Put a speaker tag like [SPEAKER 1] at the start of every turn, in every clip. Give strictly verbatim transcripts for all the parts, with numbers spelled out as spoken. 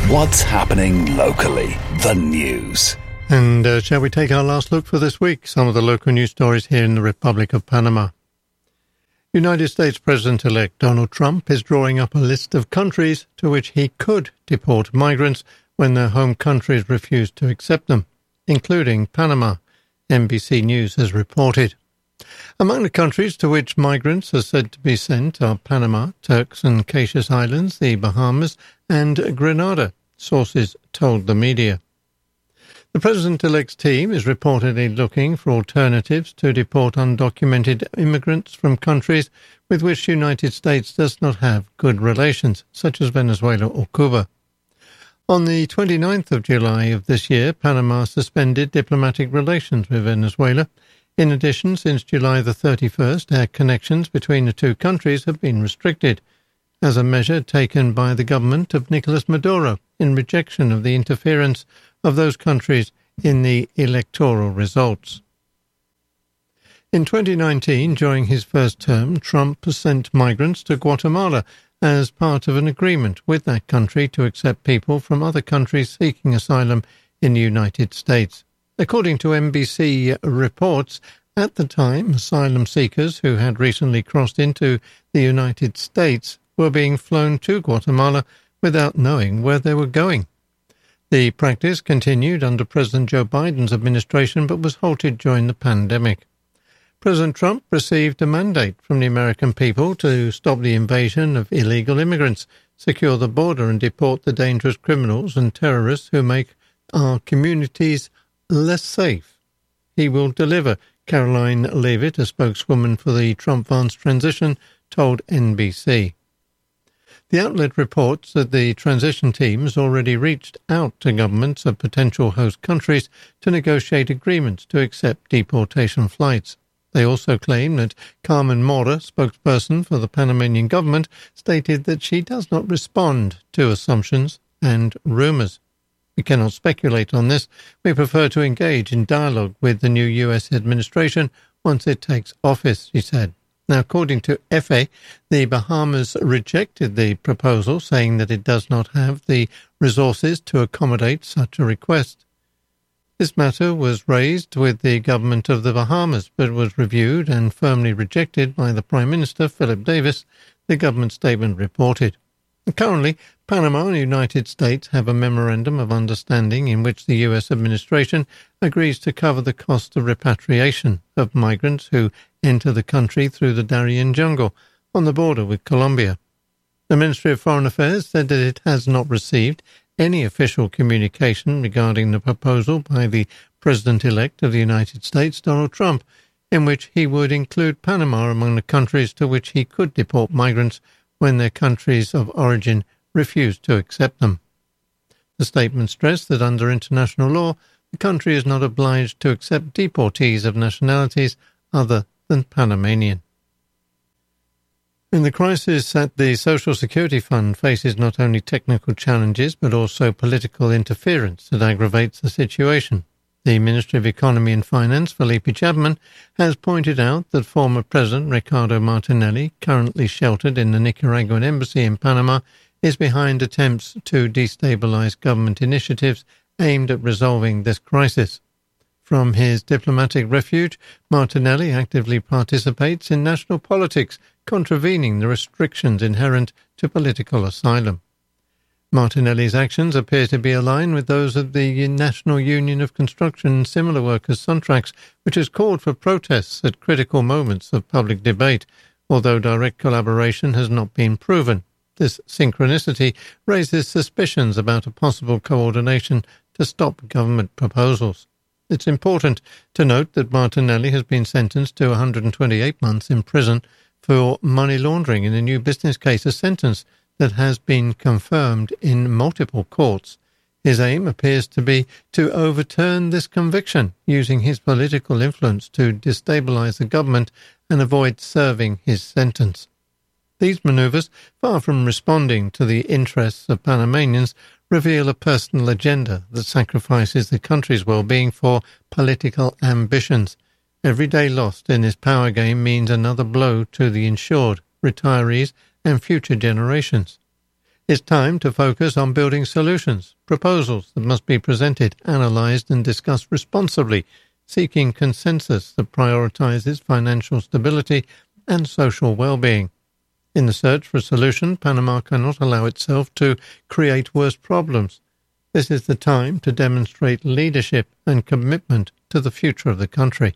[SPEAKER 1] What's happening locally? The news.
[SPEAKER 2] And uh, shall we take our last look for this week? Some of the local news stories here in the Republic of Panama. United States President-elect Donald Trump is drawing up a list of countries to which he could deport migrants when their home countries refuse to accept them, including Panama, N B C News has reported. Among the countries to which migrants are said to be sent are Panama, Turks and Caicos Islands, the Bahamas, and Grenada, sources told the media. The President-elect's team is reportedly looking for alternatives to deport undocumented immigrants from countries with which the United States does not have good relations, such as Venezuela or Cuba. On the twenty-ninth of July of this year, Panama suspended diplomatic relations with Venezuela. In addition, since July the thirty-first, air connections between the two countries have been restricted, as a measure taken by the government of Nicolas Maduro in rejection of the interference of those countries in the electoral results. In twenty nineteen, during his first term, Trump sent migrants to Guatemala as part of an agreement with that country to accept people from other countries seeking asylum in the United States. According to N B C reports, at the time, asylum seekers who had recently crossed into the United States were being flown to Guatemala without knowing where they were going. The practice continued under President Joe Biden's administration but was halted during the pandemic. President Trump received a mandate from the American people to stop the invasion of illegal immigrants, secure the border and deport the dangerous criminals and terrorists who make our communities less safe. He will deliver, Caroline Leavitt, a spokeswoman for the Trump-Vance transition, told N B C. The outlet reports that the transition team has already reached out to governments of potential host countries to negotiate agreements to accept deportation flights. They also claim that Carmen Mora, spokesperson for the Panamanian government, stated that she does not respond to assumptions and rumours. We cannot speculate on this. We prefer to engage in dialogue with the new U S administration once it takes office, she said. Now, according to F A, the Bahamas rejected the proposal, saying that it does not have the resources to accommodate such a request. This matter was raised with the government of the Bahamas, but was reviewed and firmly rejected by the Prime Minister, Philip Davis, the government statement reported. Currently, Panama and the United States have a memorandum of understanding in which the U S administration agrees to cover the cost of repatriation of migrants who enter the country through the Darien jungle on the border with Colombia. The Ministry of Foreign Affairs said that it has not received any official communication regarding the proposal by the President-elect of the United States, Donald Trump, in which he would include Panama among the countries to which he could deport migrants when their countries of origin refused to accept them. The statement stressed that under international law, the country is not obliged to accept deportees of nationalities other than Panamanian. In the crisis at the Social Security Fund faces not only technical challenges but also political interference that aggravates the situation. The Ministry of Economy and Finance, Felipe Chapman, has pointed out that former President Ricardo Martinelli, currently sheltered in the Nicaraguan embassy in Panama, is behind attempts to destabilize government initiatives aimed at resolving this crisis. From his diplomatic refuge, Martinelli actively participates in national politics, contravening the restrictions inherent to political asylum. Martinelli's actions appear to be aligned with those of the National Union of Construction and Similar Workers, Suntrax, which has called for protests at critical moments of public debate, although direct collaboration has not been proven. This synchronicity raises suspicions about a possible coordination to stop government proposals. It's important to note that Martinelli has been sentenced to one hundred twenty-eight months in prison for money laundering in a new business case, a sentence that has been confirmed in multiple courts. His aim appears to be to overturn this conviction, using his political influence to destabilize the government and avoid serving his sentence. These maneuvers, far from responding to the interests of Panamanians, reveal a personal agenda that sacrifices the country's well-being for political ambitions. Every day lost in this power game means another blow to the insured, retirees, and future generations. It's time to focus on building solutions, proposals that must be presented, analysed and discussed responsibly, seeking consensus that prioritises financial stability and social well-being. In the search for a solution, Panama cannot allow itself to create worse problems. This is the time to demonstrate leadership and commitment to the future of the country.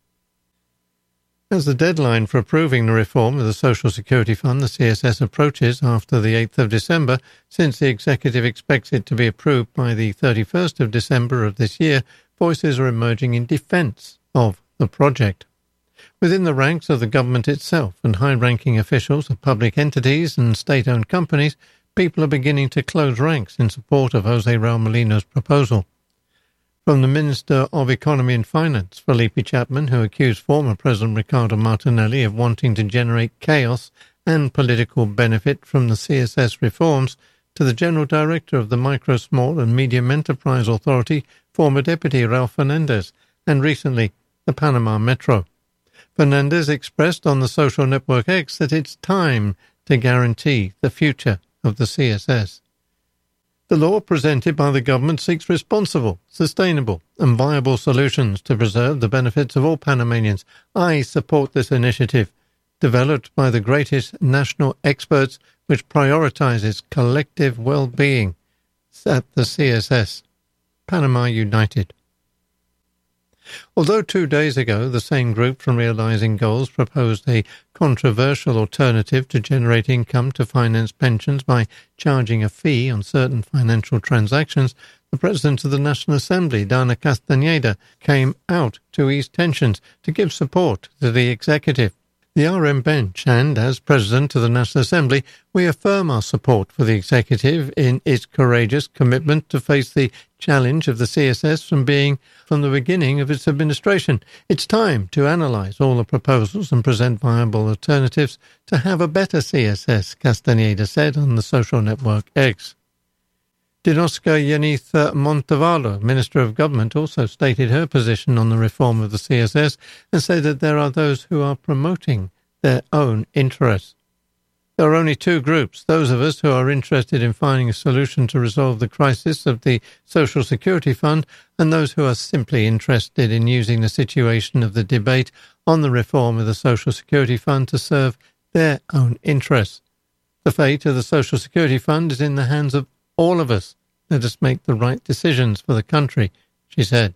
[SPEAKER 2] As the deadline for approving the reform of the Social Security Fund, the C S S, approaches after the eighth of December, since the executive expects it to be approved by the thirty-first of December of this year, voices are emerging in defence of the project. Within the ranks of the government itself and high-ranking officials of public entities and state-owned companies, people are beginning to close ranks in support of José Raúl Molino's proposal. From the Minister of Economy and Finance, Felipe Chapman, who accused former President Ricardo Martinelli of wanting to generate chaos and political benefit from the C S S reforms, to the General Director of the Micro, Small and Medium Enterprise Authority, former Deputy Raúl Fernández, and recently the Panama Metro. Fernández expressed on the social network X that it's time to guarantee the future of the C S S. The law presented by the government seeks responsible, sustainable and viable solutions to preserve the benefits of all Panamanians. I support this initiative, developed by the greatest national experts, which prioritizes collective well-being at the C S S. Panama United. Although two days ago the same group from Realising Goals proposed a controversial alternative to generate income to finance pensions by charging a fee on certain financial transactions, the President of the National Assembly, Dana Castañeda, came out to ease tensions to give support to the executive. The R M bench, and as President of the National Assembly, we affirm our support for the executive in its courageous commitment to face the challenge of the C S S from being from the beginning of its administration. It's time to analyse all the proposals and present viable alternatives to have a better C S S, Castañeda said on the social network X. Dinosca Yanith Montalvo, Minister of Government, also stated her position on the reform of the C S S and said that there are those who are promoting their own interests. There are only two groups, those of us who are interested in finding a solution to resolve the crisis of the Social Security Fund and those who are simply interested in using the situation of the debate on the reform of the Social Security Fund to serve their own interests. The fate of the Social Security Fund is in the hands of all of us. Let us make the right decisions for the country, she said.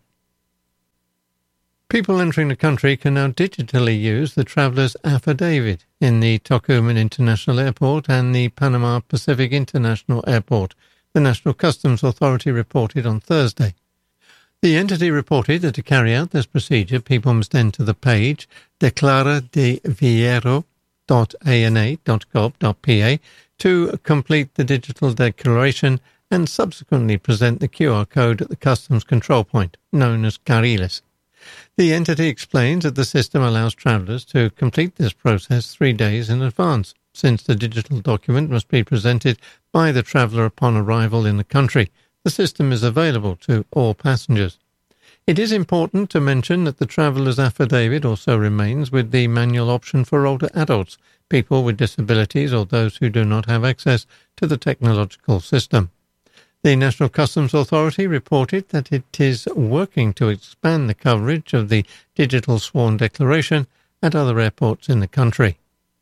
[SPEAKER 2] People entering the country can now digitally use the traveller's affidavit in the Tocumen International Airport and the Panama Pacific International Airport, the National Customs Authority reported on Thursday. The entity reported that to carry out this procedure, people must enter the page declara de viajero dot a n a dot gov dot p a to complete the digital declaration and subsequently present the Q R code at the customs control point, known as Carriles. The entity explains that the system allows travellers to complete this process three days in advance, since the digital document must be presented by the traveller upon arrival in the country. The system is available to all passengers. It is important to mention that the traveller's affidavit also remains with the manual option for older adults, people with disabilities or those who do not have access to the technological system. The National Customs Authority reported that it is working to expand the coverage of the digital sworn declaration at other airports in the country.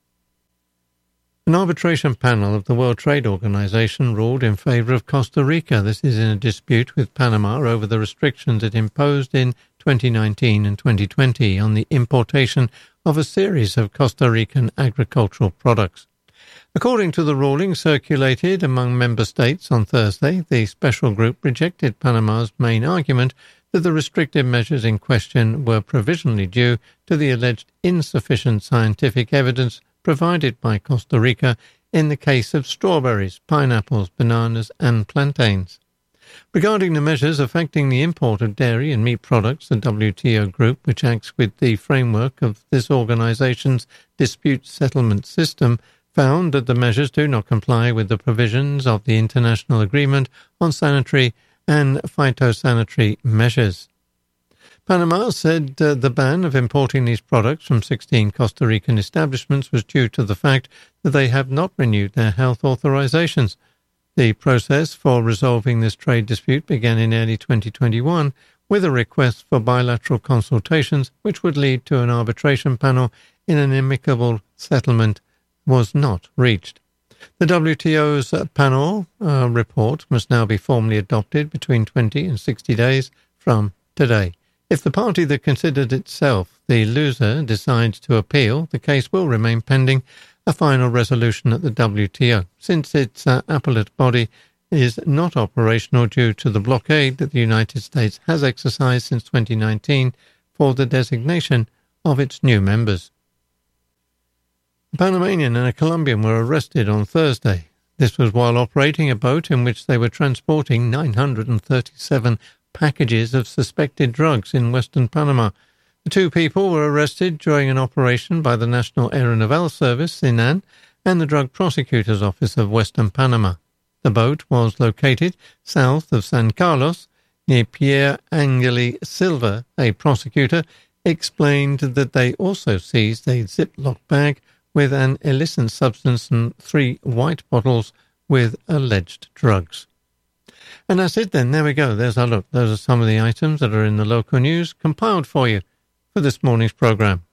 [SPEAKER 2] An arbitration panel of the World Trade Organization ruled in favor of Costa Rica. This is in a dispute with Panama over the restrictions it imposed in twenty nineteen and twenty twenty on the importation of a series of Costa Rican agricultural products. According to the ruling circulated among member states on Thursday, the special group rejected Panama's main argument that the restrictive measures in question were provisionally due to the alleged insufficient scientific evidence provided by Costa Rica in the case of strawberries, pineapples, bananas and plantains. Regarding the measures affecting the import of dairy and meat products, the W T O group, which acts with the framework of this organization's dispute settlement system, found that the measures do not comply with the provisions of the International Agreement on Sanitary and Phytosanitary Measures. Panama said uh, the ban of importing these products from sixteen Costa Rican establishments was due to the fact that they have not renewed their health authorizations. The process for resolving this trade dispute began in early twenty twenty-one with a request for bilateral consultations which would lead to an arbitration panel in an amicable settlement was not reached. The W T O's panel uh, report must now be formally adopted between twenty and sixty days from today. If the party that considered itself the loser decides to appeal, the case will remain pending a final resolution at the W T O, since its uh, appellate body is not operational due to the blockade that the United States has exercised since twenty nineteen for the designation of its new members. A Panamanian and a Colombian were arrested on Thursday. This was while operating a boat in which they were transporting nine hundred thirty-seven packages of suspected drugs in western Panama. The two people were arrested during an operation by the National Aeronaval Service, C N A N, and the Drug Prosecutor's Office of Western Panama. The boat was located south of San Carlos, near Pierre Angeli Silva. A prosecutor explained that they also seized a Ziploc bag with an illicit substance and three white bottles with alleged drugs. And that's it then. There we go. There's our look. Those are some of the items that are in the local news compiled for you for this morning's programme.